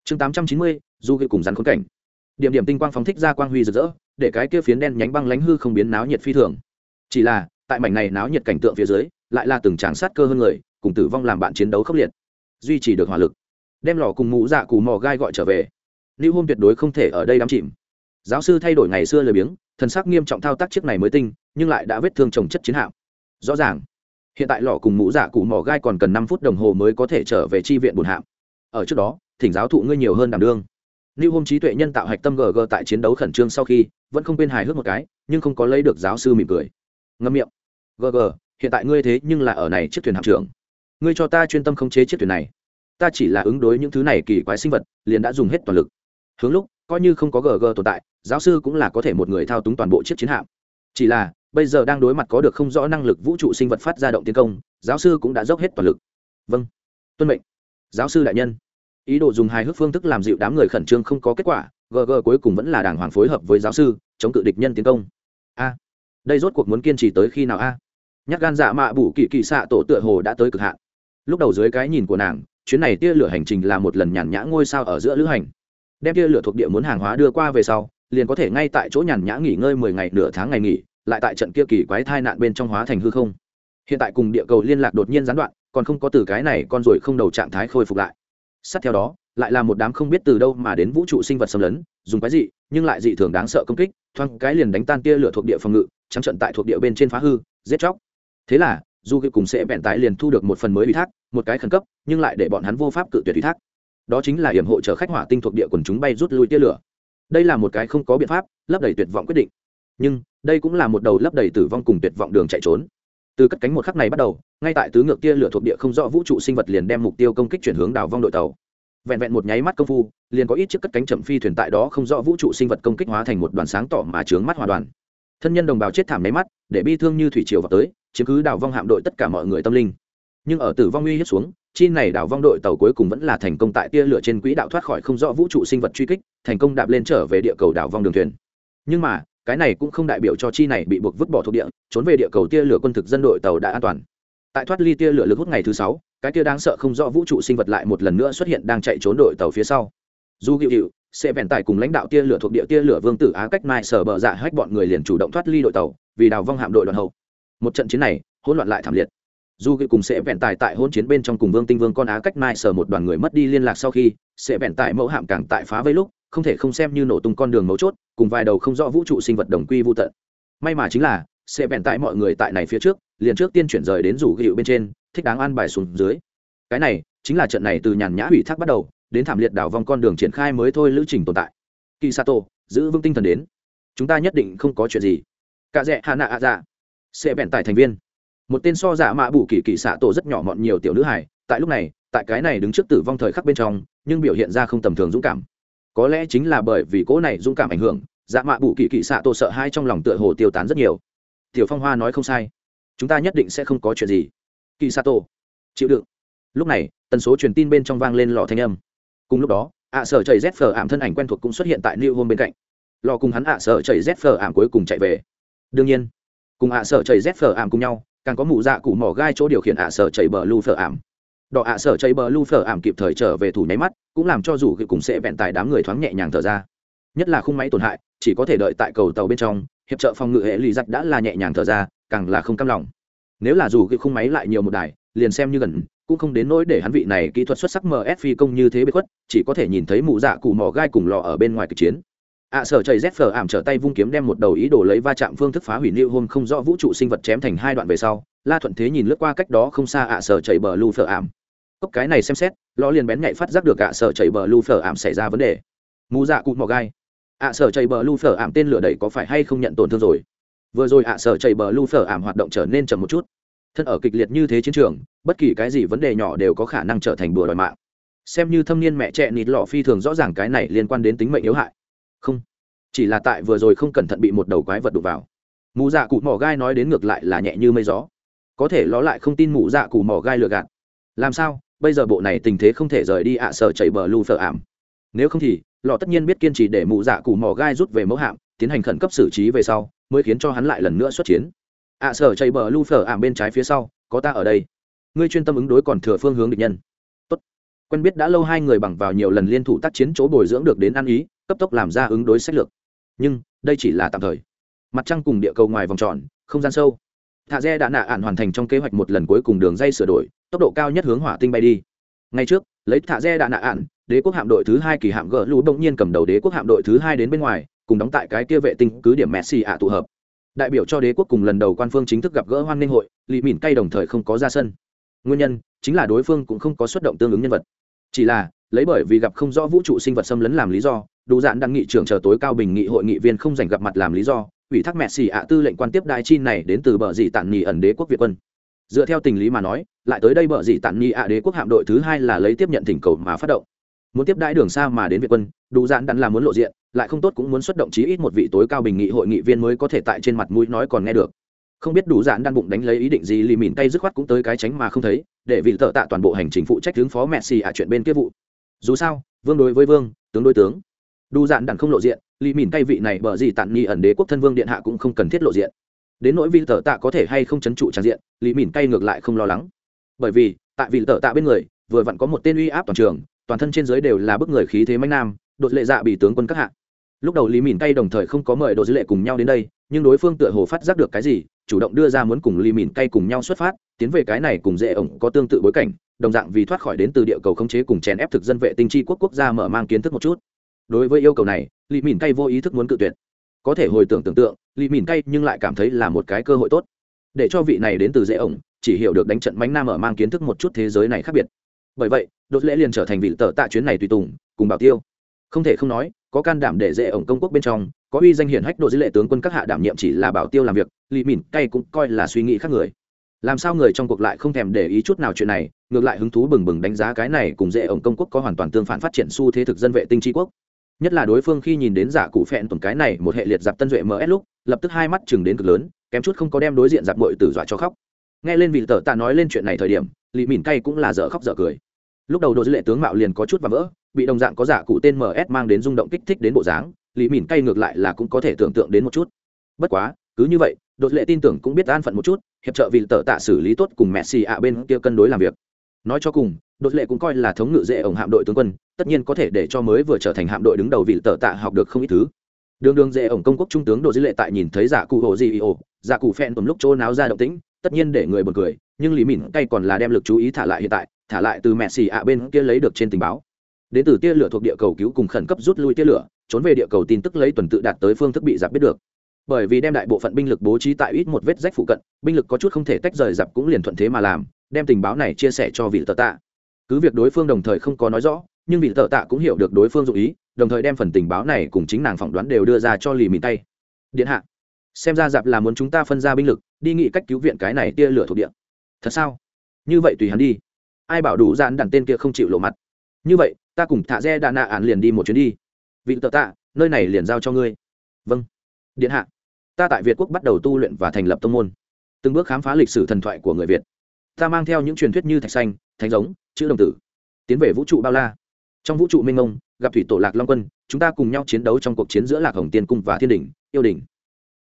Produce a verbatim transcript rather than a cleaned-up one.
chương tám trăm chín mươi du gây cùng rắn khốn cảnh. Điểm điểm tinh quang phóng thích ra quang huy rực rỡ, để cái kia phiến đen nhánh băng lánh hư không biến náo nhiệt phi thường. Chỉ là tại mảnh này náo nhiệt cảnh tượng phía dưới lại là từng tràng sát cơ hơn người, cùng tử vong làm bạn chiến đấu khốc liệt, duy trì được hỏa lực, đem lò cùng mũ dạ cù mò gai gọi trở về. Lưu Hôm tuyệt đối không thể ở đây đắm chìm. Giáo sư thay đổi ngày xưa lười biếng, thần sắc nghiêm trọng thao tác chiếc này mới tinh, nhưng lại đã vết thương chồng chất chiến hạm. Rõ ràng, hiện tại lò cùng mũ dạ cù mò gai còn cần năm phút đồng hồ mới có thể trở về chi viện buồn hạm. Ở trước đó, thỉnh giáo thụ ngươi nhiều hơn đảm đương. Lưu Hôm trí tuệ nhân tạo hạch tâm giê giê tại chiến đấu khẩn trương sau khi, vẫn không quên hài hước một cái, nhưng không có lấy được giáo sư mỉm cười. Ngậm miệng. giê giê, hiện tại ngươi thế nhưng là ở này chiếc thuyền hạm trưởng. Ngươi cho ta chuyên tâm khống chế chiếc thuyền này. Ta chỉ là ứng đối những thứ này kỳ quái sinh vật, liền đã dùng hết toàn lực. Hướng lúc, coi như không có giê giê tồn tại, giáo sư cũng là có thể một người thao túng toàn bộ chiếc chiến hạm. Chỉ là, bây giờ đang đối mặt có được không rõ năng lực vũ trụ sinh vật phát ra động tiến công, giáo sư cũng đã dốc hết toàn lực. Vâng, tuân mệnh. Giáo sư đại nhân. Ý đồ dùng hài hước phương thức làm dịu đám người khẩn trương không có kết quả, giê giê cuối cùng vẫn là đàng hoàng phối hợp với giáo sư, chống cự địch nhân tiến công. A, đây rốt cuộc muốn kiên trì tới khi nào a? Nhát gan dạ mạ bù kỳ kỳ xạ tổ tựa hồ đã tới cực hạn. Lúc đầu dưới cái nhìn của nàng, chuyến này tia lửa hành trình là một lần nhàn nhã ngôi sao ở giữa lữ hành, đem tia lửa thuộc địa muốn hàng hóa đưa qua về sau, liền có thể ngay tại chỗ nhàn nhã nghỉ ngơi mười ngày nửa tháng ngày nghỉ, lại tại trận kia kỳ quái thai nạn bên trong hóa thành hư không. Hiện tại cùng địa cầu liên lạc đột nhiên gián đoạn, còn không có từ cái này con ruồi không đầu trạng thái khôi phục lại. Sát theo đó, lại là một đám không biết từ đâu mà đến vũ trụ sinh vật xâm lấn, dùng quái dị nhưng lại dị thường đáng sợ công kích, thoáng cái liền đánh tan tia lửa thuộc địa phòng ngự, trắng trận tại thuộc địa bên trên phá hư, giết chóc. Thế là, dù cái cùng sẽ bèn tái liền thu được một phần mới ủy thác, một cái khẩn cấp, nhưng lại để bọn hắn vô pháp cự tuyệt ủy thác. Đó chính là yểm hộ chở khách hỏa tinh thuộc địa quần chúng bay rút lui tia lửa. Đây là một cái không có biện pháp, lấp đầy tuyệt vọng quyết định. Nhưng, đây cũng là một đầu lấp đầy tử vong cùng tuyệt vọng đường chạy trốn. Từ cất cánh một khắc này bắt đầu, ngay tại tứ ngược tia lửa thuộc địa không rõ vũ trụ sinh vật liền đem mục tiêu công kích chuyển hướng đảo vong đội tàu. Vẹn vẹn một nháy mắt công phu, liền có ít chiếc cất cánh chậm phi thuyền tại đó không rõ vũ trụ sinh vật công kích hóa thành một đoàn sáng tỏ mà chướng mắt hòa đoàn. Thân nhân đồng bào chết thảm nháy mắt, để bi thương như thủy triều vào tới, chiếm cứ đảo vong hạm đội tất cả mọi người tâm linh. Nhưng ở tử vong uy hiếp xuống, chi này đảo vong đội tàu cuối cùng vẫn là thành công tại tia lửa trên quỹ đạo thoát khỏi không rõ vũ trụ sinh vật truy kích, thành công đạp lên trở về địa cầu đảo vong đường thuyền. Nhưng mà, cái này cũng không đại biểu cho chi này bị buộc vứt bỏ thuộc địa, trốn về địa cầu tia lửa quân thực dân đội tàu đã an toàn. Tại thoát ly tia lửa lực hút ngày thứ sáu, cái tia đáng sợ không rõ vũ trụ sinh vật lại một lần nữa xuất hiện đang chạy trốn đội tàu phía sau. Du Diệu Diệu sẽ vẹn tài cùng lãnh đạo tia lửa thuộc địa tia lửa vương tử Á Cách Mai sở bờ dạ hách bọn người liền chủ động thoát ly đội tàu, vì đào vong hạm đội đoàn hậu. Một trận chiến này, hỗn loạn lại thảm liệt. Du Diệu cùng sẽ vẹn tài tại hỗn chiến bên trong cùng Vương Tinh Vương con Á Cách Mai sở một đoàn người mất đi liên lạc sau khi, sẽ vẹn tài mẫu hạm càng tại phá vây lúc, không thể không xem như nổ tung con đường mấu chốt, cùng vài đầu không rõ vũ trụ sinh vật đồng quy vu tận. May mà chính là, sẽ vẹn tại mọi người tại này phía trước, liền trước tiên chuyển rời đến rủ gịu bên trên, thích đáng an bài xuống dưới. Cái này chính là trận này từ nhàn nhã hủy thác bắt đầu, đến thảm liệt đảo vong con đường triển khai mới thôi lữ trình tồn tại. Kisato, giữ vững tinh thần đến, chúng ta nhất định không có chuyện gì. Cả rẻ Hana ạ dạ, sẽ vẹn tại thành viên, một tên so giả mạ bù kỳ kỳ xạ tổ rất nhỏ mọn nhiều tiểu nữ hài, tại lúc này, tại cái này đứng trước tử vong thời khắc bên trong, nhưng biểu hiện ra không tầm thường dũng cảm. Có lẽ chính là bởi vì cỗ này dũng cảm ảnh hưởng, dạ mạ bù kỳ kỳ xạ tổ sợ hai trong lòng tựa hồ tiêu tán rất nhiều. Tiểu Phong Hoa nói không sai, chúng ta nhất định sẽ không có chuyện gì. Kỳ xạ tổ, chịu đựng. Lúc này, tần số truyền tin bên trong vang lên lò thanh âm. Cùng lúc đó, ạ sở chảy z phở ảm thân ảnh quen thuộc cũng xuất hiện tại New Home bên cạnh. Lò cùng hắn ạ sở chảy z phở ảm cuối cùng chạy về. Đương nhiên, cùng ạ sở chảy z phở ảm cùng nhau, càng có mụ dạ cụ mỏ gai chỗ điều khiển ạ sở chảy bờ lưu phở ảm. Đỏ ạ sở chảy bờ lưu phở ảm kịp thời trở về thủ nháy mắt, cũng làm cho dù cùng sẽ vẹn tài đám người thoáng nhẹ nhàng thở ra. Nhất là khung máy tổn hại, chỉ có thể đợi tại cầu tàu bên trong, hiệp trợ phòng ngự hệ lì giặc đã là nhẹ nhàng thở ra, càng là không cam lòng. Nếu là dù cái khung máy lại nhiều một đài, liền xem như gần, cũng không đến nỗi để hắn vị này kỹ thuật xuất sắc em ét phi công như thế bị khuất, chỉ có thể nhìn thấy mụ dạ cụ mỏ gai cùng lò ở bên ngoài kịch chiến. ạ sở chảy z phở ảm trở tay vung kiếm đem một đầu ý đồ lấy va chạm phương thức phá hủy New Home không rõ vũ trụ sinh vật chém thành hai đoạn về sau, La Thuận Thế nhìn lướt qua cách đó không xa ạ sở chảy bờ lưu phở ảm. Cốc cái này xem xét, lò liền bén nhạy phát giác được ạ sở chảy bờ lưu phở ảm xảy ra vấn đề. Mụ dạ cụ mỏ gai, ạ sở chảy bờ lưu phở ảm tên lửa đẩy có phải hay không nhận tổn thương rồi? Vừa rồi ạ sở chảy bờ lưu phở ảm hoạt động trở nên chậm một chút. Thân ở kịch liệt như thế chiến trường, bất kỳ cái gì vấn đề nhỏ đều có khả năng trở thành bùa đòi mạng. Xem như thâm niên mẹ trẻ nịt lọ phi thường rõ ràng cái này liên quan đến tính mệnh yếu hại. Không, chỉ là tại vừa rồi không cẩn thận bị một đầu quái vật đụng vào. Mụ dạ cụ mỏ gai nói đến ngược lại là nhẹ như mây gió. Có thể ló lại không tin mụ dạ cụ mỏ gai lừa gạt. Làm sao? Bây giờ bộ này tình thế không thể rời đi ạ sở chảy bờ lưu phở ảm. Nếu không thì, lọ tất nhiên biết kiên trì để mụ dạ cụ mỏ gai rút về mẫu hạm, tiến hành khẩn cấp xử trí về sau, mới khiến cho hắn lại lần nữa xuất chiến. ạ sở chảy bờ lưu phở ảm bên trái phía sau, có ta ở đây. Ngươi chuyên tâm ứng đối còn thừa phương hướng địch nhân. Tốt. quen biết đã lâu hai người bằng vào nhiều lần liên thủ tác chiến chỗ bồi dưỡng được đến ăn ý, cấp tốc làm ra ứng đối sách lược. Nhưng đây chỉ là tạm thời. Mặt trăng cùng địa cầu ngoài vòng tròn, không gian sâu. Thạ Dẹ đã nạ ạn hoàn thành trong kế hoạch một lần cuối cùng đường dây sửa đổi, tốc độ cao nhất hướng hỏa tinh bay đi. Ngay trước, lấy Thạ Dẹ đã nạ ạn, đế quốc hạm đội thứ hai kỳ hạm gỡ lũ bỗng nhiên cầm đầu đế quốc hạm đội thứ hai đến bên ngoài, cùng đóng tại cái kia vệ tinh cứ điểm Messi ạ tụ hợp. Đại biểu cho đế quốc cùng lần đầu quan phương chính thức gặp gỡ hoan nghênh hội, Lý Mỉn Cay đồng thời không có ra sân. Nguyên nhân chính là đối phương cũng không có xuất động tương ứng nhân vật. Chỉ là lấy bởi vì gặp không rõ vũ trụ sinh vật xâm lấn làm lý do, đủ dạn đăng nghị trưởng chờ tối cao bình nghị hội nghị viên không dành gặp mặt làm lý do, ủy thác Messi ạ tư lệnh quan tiếp đại chi này đến từ bờ dị tản nhì ẩn đế quốc Việt quân. Dựa theo tình lý mà nói, lại tới đây bờ dị tản nhì ạ đế quốc hạm đội thứ hai là lấy tiếp nhận thỉnh cầu mà phát động. Muốn tiếp đãi đường xa mà đến Việt quân, đủ dạn đăng là muốn lộ diện, lại không tốt cũng muốn xuất động chí ít một vị tối cao bình nghị hội nghị viên mới có thể tại trên mặt mũi nói còn nghe được. Không biết đủ dạn đăng bụng đánh lấy ý định gì, Lý Mỉn Cay dứt khoát cũng tới cái tránh mà không thấy, để vì tợ tạ toàn bộ hành trình phụ trách hướng phó Messi ạ chuyện bên kia vụ. Dù sao, vương đối với vương, tướng đối tướng. Đủ dạn đăng không lộ diện, Lý Mỉn Cay vị này bờ gì tản nghi ẩn đế quốc thân vương điện hạ cũng không cần thiết lộ diện. Đến nỗi vì tợ tạ có thể hay không chấn trụ tràn diện, Lý Mỉn Cay ngược lại không lo lắng. Bởi vì, tại vì tợ tạ bên người, vừa vặn có một tên uy áp toàn trường, toàn thân trên dưới đều là bức người khí thế mãnh nam, đột lệ dạ bị tướng quân các hạ. Lúc đầu Lý Mỉn Cay đồng thời không có mời Đỗ Dư Lệ cùng nhau đến đây, nhưng đối phương tựa hồ phát giác được cái gì, chủ động đưa ra muốn cùng Lý Mỉn Cay cùng nhau xuất phát, tiến về cái này cùng dễ ổng có tương tự bối cảnh, đồng dạng vì thoát khỏi đến từ địa cầu khống chế cùng chèn ép thực dân vệ tinh chi quốc quốc gia mở mang kiến thức một chút. Đối với yêu cầu này, Lý Mỉn Cay vô ý thức muốn cự tuyệt. Có thể hồi tưởng tưởng tượng, Lý Mỉn Cay nhưng lại cảm thấy là một cái cơ hội tốt, để cho vị này đến từ dễ ổng chỉ hiểu được đánh trận mánh nam mở mang kiến thức một chút thế giới này khác biệt. Bởi vậy, Đỗ Lễ liền trở thành vị tờ tạ chuyến này tùy tùng, cùng bảo tiêu. Không thể không nói, có can đảm để dễ ổng công quốc bên trong, có uy danh hiển hách Đỗ Dư Lệ tướng quân các hạ đảm nhiệm chỉ là bảo tiêu làm việc, Lý Mỉn Cay cũng coi là suy nghĩ khác người. Làm sao người trong cuộc lại không thèm để ý chút nào chuyện này, ngược lại hứng thú bừng bừng đánh giá cái này cùng dễ ổng công quốc có hoàn toàn tương phản phát triển xu thế thực dân vệ tinh tri quốc. Nhất là đối phương khi nhìn đến giả cụ phẹn tuần cái này một hệ liệt giặc tân duệ em ét lúc, lập tức hai mắt chừng đến cực lớn, kém chút không có đem đối diện giặc muội tử dọa cho khóc. Nghe lên vị tờ tạ nói lên chuyện này thời điểm, Lý Mỉn Cay cũng là dở khóc dở cười. Lúc đầu Đỗ Dư Lệ tướng mạo liền có chút và vỡ, bị đồng dạng có giả cụ tên em ét mang đến rung động kích thích đến bộ dáng, Lý Mỉn Cay ngược lại là cũng có thể tưởng tượng đến một chút. Bất quá, cứ như vậy, Đỗ Dư Lệ tin tưởng cũng biết an phận một chút, hiệp trợ vị tờ tạ xử lý tốt cùng Messi ạ bên kia cân đối làm việc. Nói cho cùng, Đỗ Dư Lệ cũng coi là thống ngự dễ ổng hạm đội tướng quân, tất nhiên có thể để cho mới vừa trở thành hạm đội đứng đầu vị tờ tạ học được không ít thứ. Đường đường dễ ổng công quốc trung tướng Đỗ Dư Lệ tại nhìn thấy giả cụ hồ gì ồ, giả cụ phèn tùm lúc chỗ náo ra động tĩnh, tất nhiên để người buồn cười, nhưng Lý Mỉn Cay còn là đem lực chú ý thả lại hiện tại, thả lại từ Messi ạ bên kia lấy được trên tình báo. Đến từ tia lửa thuộc địa cầu cứu cùng khẩn cấp rút lui tia lửa, trốn về địa cầu tin tức lấy tuần tự đạt tới phương thức bị giặc biết được. Bởi vì đem đại bộ phận binh lực bố trí tại ít một vết rách phụ cận, binh lực có chút không thể tách rời giặc cũng liền thuận thế mà làm, đem tình báo này chia sẻ cho vị tờ tạ. Cứ việc đối phương đồng thời không có nói rõ, nhưng vị tờ tạ cũng hiểu được đối phương dụng ý, đồng thời đem phần tình báo này cùng chính nàng phỏng đoán đều đưa ra cho Lý Mỉn Cay. Điện hạ, xem ra giặc là muốn chúng ta phân ra binh lực, đi nghị cách cứu viện cái này tia lửa thuộc địa. Thật sao? Như vậy tùy hắn đi. Ai bảo đủ dạn đàn tên kia không chịu lộ mặt. Như vậy, ta cùng Thạ Dẹ Đạ nạ án liền đi một chuyến đi. Vị tờ tạ, nơi này liền giao cho ngươi. Vâng. Điện hạ, ta tại Việt quốc bắt đầu tu luyện và thành lập tông môn, từng bước khám phá lịch sử thần thoại của người Việt. Ta mang theo những truyền thuyết như thạch xanh, thánh giống, chữ đồng tử, tiến về vũ trụ bao la. Trong vũ trụ mênh mông, gặp thủy tổ Lạc Long Quân, chúng ta cùng nhau chiến đấu trong cuộc chiến giữa Lạc Hồng Tiên cung và Thiên đỉnh, Yêu đỉnh.